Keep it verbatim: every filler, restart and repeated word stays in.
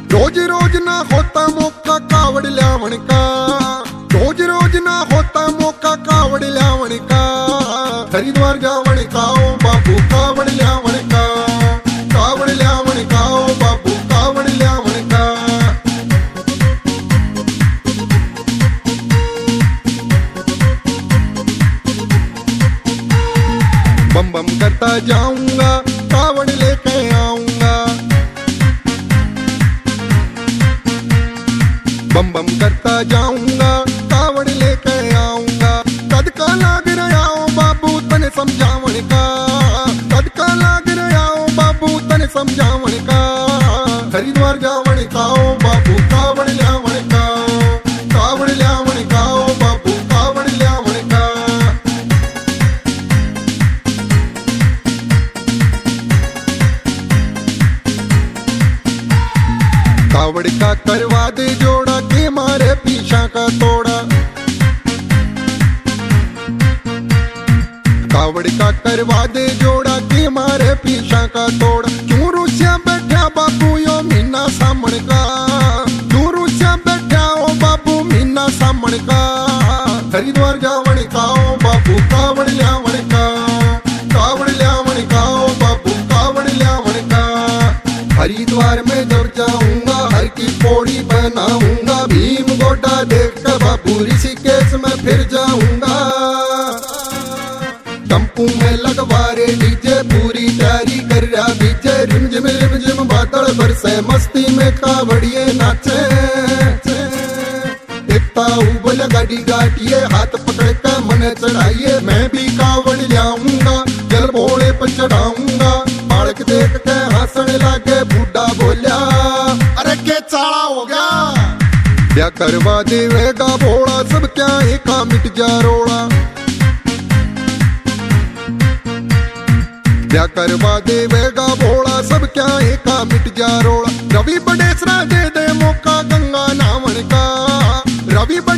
रोज रोज ना होता मौका कावड़ ल्यावण का, रोज रोज ना होता मौका कावड़ ल्यावण का। हरिद्वार जावण का ओ बाबू कावड़ ल्यावण का, कावड़ ल्यावण का ओ बाबू कावड़ ल्यावण का। बम बम करता जाऊंगा कावड़ लेके आऊंगा, बम बम करता जाऊंगा कावड़ लेके आऊंगा। कद का लाग रहा हो बाबू तने समझावण का, कद का लाग रहा हो बाबू तने समझावण का। हरिद्वार जावण का ओ बाबू कावड़ ल्यावण का, कावड़ ल्यावण का ओ बाबू कावड़ ल्यावण का। कावड़ का करवा दे जोड़ा के मारे पीछा का तोड़ा, कावड़ का करवा दे जोड़ा के मारे पीछा का तोड़ा। क्यों रूसिया बैठा बाबू यो मीना सामण का, क्यों रूसिया बैठा ओ बाबू मीना सामण का। हरिद्वार जावण का ओ बाबू कावड़ ल्यावण का, कावड़ ल्यावण का ओ बाबू कावड़ ल्यावण का। हरिद्वार में जब जाऊंगा हर की पौड़ी बनाऊंगा, भीम गोटा देख कर बाबू ऋषिकेश में फिर जाऊंगा। टम्पू में लगवा रे डीजे पूरी तैयारी कर रहा बीजे, रिमझिम रिमझिम बादल बरसे मस्ती में कावड़िए नाचे। एकता उबल गाड़ी गाटिए हाथ पकड़ कर मन चढ़ाइए, मैं भी कावड़ लाऊंगा जल भोले पर चढ़ाऊंगा। बालक देख के हंसने लागे बूढ़ा बोलिया अरे के चाला हो गया। क्या करवा देवेगा भोला सब क्या एका मिट जा रोड़ा, क्या करवा देवेगा भोला सब क्या एका मिट जा रोड़ा। रवि बड़ेसरा दे दे मौका गंगा नावण का, रवि